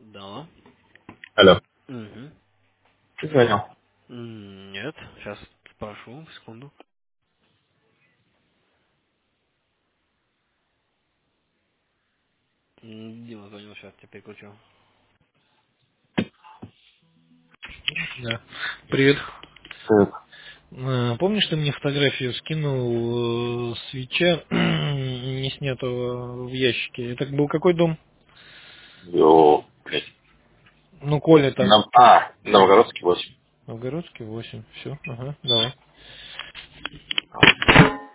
Да. Алло. Угу. Ты звонил? Нет, сейчас спрошу, секунду. Дима звонил, сейчас тебе переключу. Да. Привет. Привет. Помнишь, ты мне фотографию скинул свеча не снятого в ящике? Это был какой дом? Йо, блядь. Ну, Коля там. Новгородский 8. Новгородский 8. Все, ага, давай.